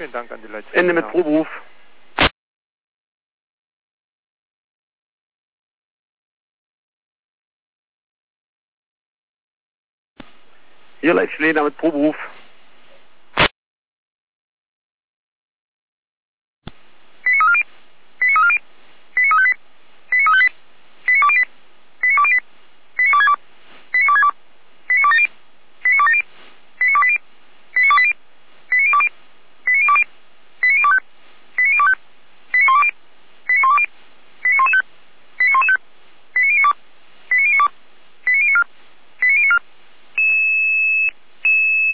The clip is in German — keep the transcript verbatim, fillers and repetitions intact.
Vielen Dank an die Leute. Ende mit Proberuf. Hier Leitschläger mit Proberuf.